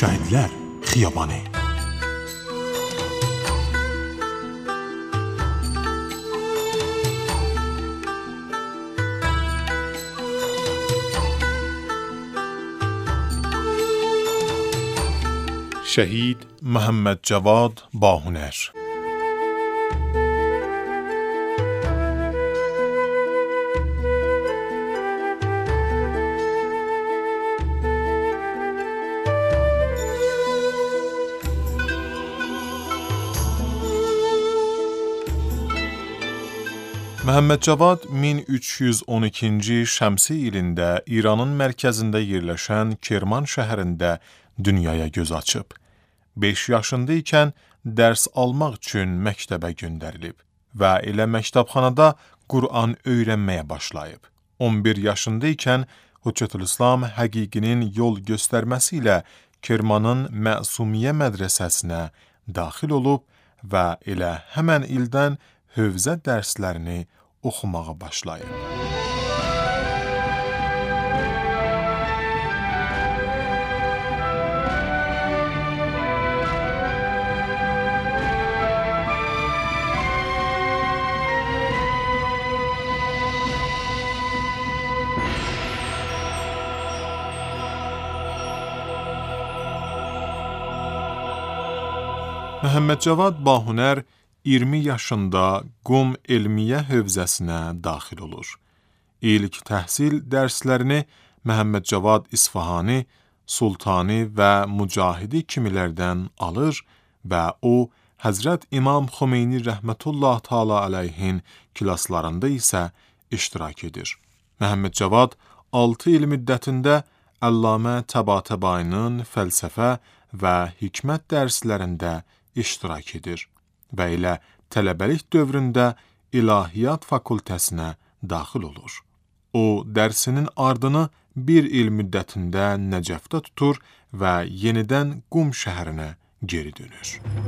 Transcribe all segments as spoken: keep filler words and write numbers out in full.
Şəhidlər Xiyabanı. Şəhid Məhəmməd Cavad Bahunər. Məhəmməd Cavad min üç yüz on ikinci şəmsi ilində İranın mərkəzində yerləşən Kerman şəhərində dünyaya göz açıb. beş yaşında ikən dərs almaq üçün məktəbə göndərilib və elə məktəbxanada Qur'an öyrənməyə başlayıb. on bir yaşında ikən Hüccətülislam Həqiqinin yol göstərməsi ilə Kermanın Məsumiyyə mədrəsəsinə daxil olub və elə həmən ildən hövzə dərslərini oxumağa başlayıb. Məhəmməd Cavad Bahunər iyirmi yaşında Qum Elmiyyə hövzəsinə daxil olur. İlk təhsil dərslərini Məhəmməd Cavad İsfahani, Sultani və Mücahidi kimilərdən alır və o, Həzrət İmam Xomeyni rəhmətullah təala əleyhin klaslarında isə iştirak edir. Məhəmməd Cavad altı il müddətində Əllamə Təbatəbainin fəlsəfə və hikmət dərslərində iştirak edir və elə tələbəlik dövründə İlahiyyat fakültəsinə daxil olur. O, dərsinin ardını bir il müddətində Nəcəfdə tutur və yenidən Qum şəhərinə geri dönür.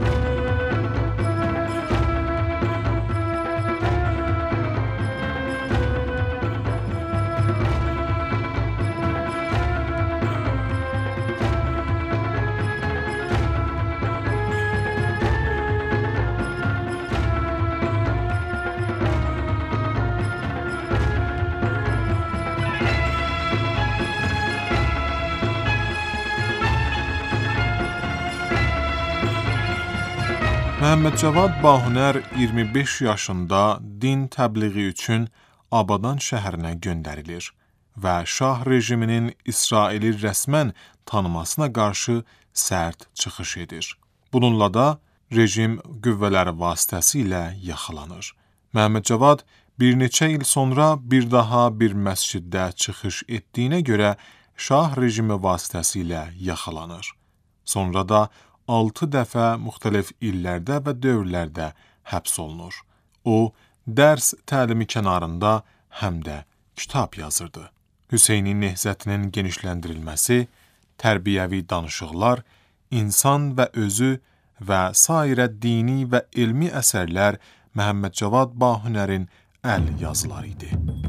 Məhəmməd Cavad Bahunər iyirmi beş yaşında din təbliği üçün Abadan şəhərinə göndərilir və şah rejiminin İsraili rəsmən tanımasına qarşı sərt çıxış edir. Bununla da rejim qüvvələri vasitəsilə yaxalanır. Məhəmməd Cavad bir neçə il sonra bir daha bir məsciddə çıxış etdiyinə görə şah rejimi vasitəsilə yaxalanır. Sonra da altı dəfə müxtəlif illərdə və dövrlərdə həbs olunur. O, dərs təlimi kənarında həm də kitab yazırdı. Hüseyni nehzətinin genişləndirilməsi, tərbiyəvi danışıqlar, insan və özü və sairə dini və elmi əsərlər Məhəmməd Cavad Bahunərin əl yazıları idi.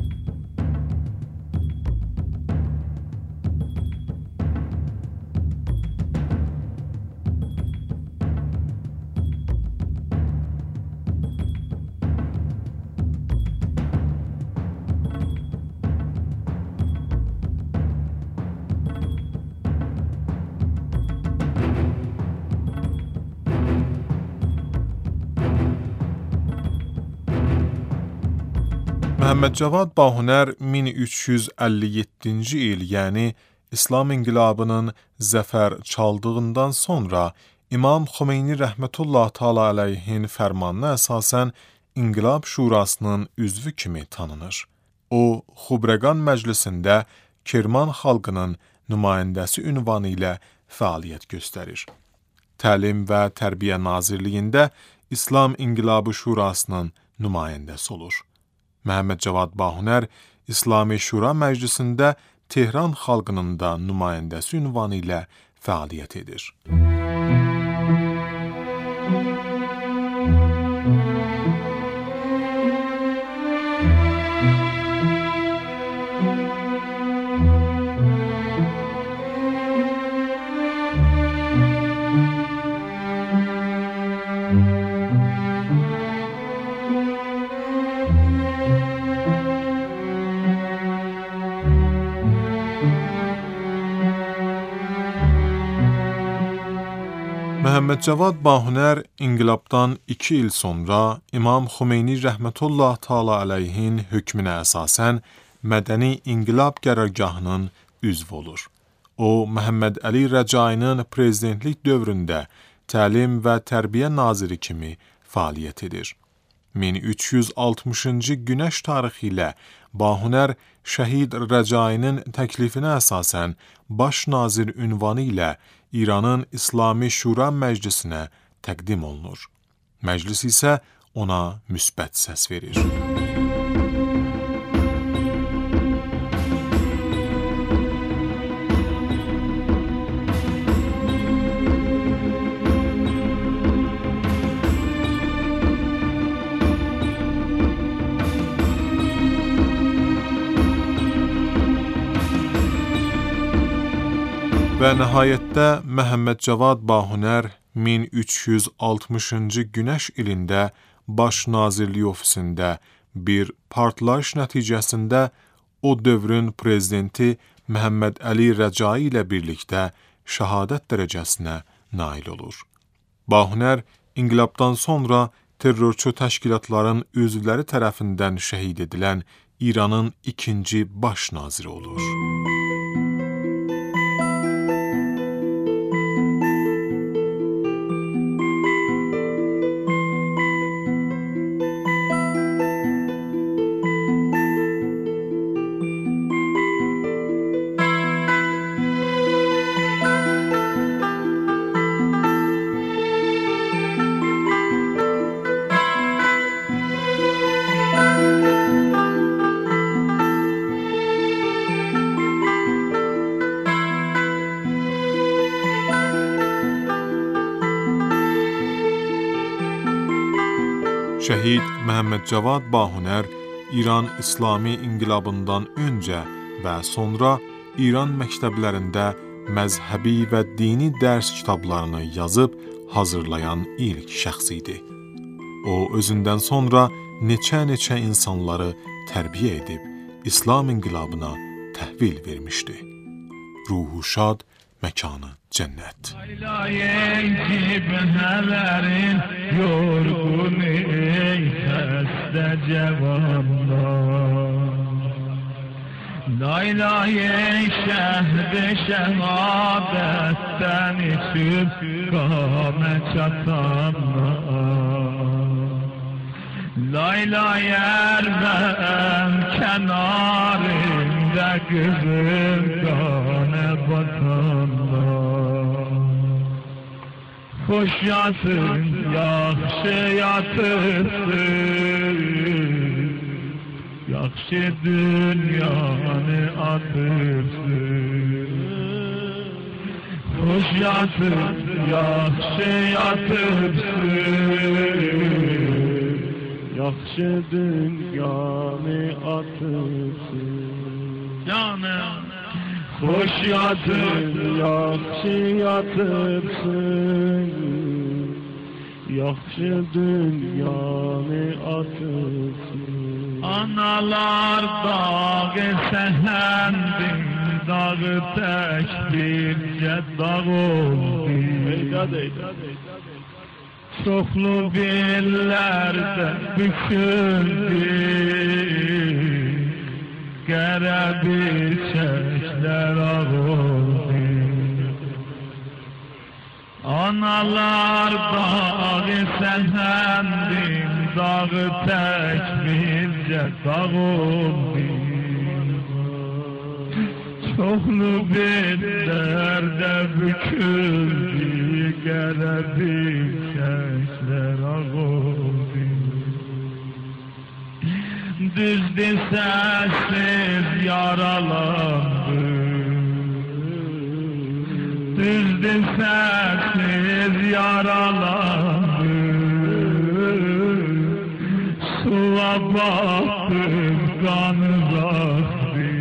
Məhəmməd Cavad Bahunər min üç yüz əlli yeddinci il, yəni İslam inqilabının zəfər çaldığından sonra İmam Xomeyni rəhmətullah təala əleyhin fərmanına əsasən İnqilab Şurasının üzvü kimi tanınır. O, Xubrəqan məclisində Kerman xalqının nümayəndəsi ünvanı ilə fəaliyyət göstərir. Təlim və Tərbiyə Nazirliyində İslam İnqilabı Şurasının nümayəndəsi olur. Məhəmməd Cavad Bahunər İslami Şura Məclisində Tehran xalqının da nümayəndəsi ünvanı ilə fəaliyyət edir. Məhəmməd Cavad Bahunər inqilabdan iki il sonra İmam Xomeyni rəhmətullah təala əleyhin hökmünə əsasən Mədəni İnqilab Qərargahının üzvü olur. O, Məhəmməd Əli Rəcainin prezidentlik dövründə təlim və tərbiyə naziri kimi fəaliyyət edir. min üç yüz altmışıncı günəş tarixi ilə Bahunər Şəhid Rəcainin təklifinə əsasən baş nazir ünvanı ilə İranın İslami Şura Məclisinə təqdim olunur. Məclis isə ona müsbət səs verir. Və nəhayətdə Məhəmməd Cavad Bahunər min üç yüz altmışıncı günəş ilində baş nazirlik ofisində bir partlayış nəticəsində o dövrün prezidenti Məhəmməd Əli Rəcai ilə birlikdə şəhadət dərəcəsinə nail olur. Bahunər inqilabdan sonra terrorçu təşkilatların üzvləri tərəfindən şəhid edilən İranın ikinci baş naziri olur. Şəhid Məhəmməd Cavad Bahunər İran İslami İnqilabından öncə və sonra İran məktəblərində məzhəbi və dini dərs kitablarını yazıb hazırlayan ilk şəxs idi. O, özündən sonra neçə-neçə insanları tərbiyə edib İslam inqilabına təhvil vermişdi. Ruhu şad, məkanı cənnət. Laylay şəhd şəhadətdən içib qamə çatanlar Laylay ərvəm kənarında qızım qanə batanlar Xoş yatın, yaxşı yatırsın Yaxşı dünyanı atırsın Xoş yatır, yaxşı yatırsın Yaxşı dünyanı atırsın Canım Xoş yatır, yaxşı yatırsın Yaxşı dünyanı atırsın Analar dağı səhəndir, dağı tək bircə dağ oldu. Çoxlu bellərdə büküldü, qərə bir çəklər ağ oldu. Analar dağı səhəndir, dağı tək bircə dağ oldu. Çoxlu bellərdə büküldü, qərə bir çəklər ağ oldu. Düzdür səssiz yaralandı, düzdür səssiz yaralandı. Suya baxdım qanı axdı,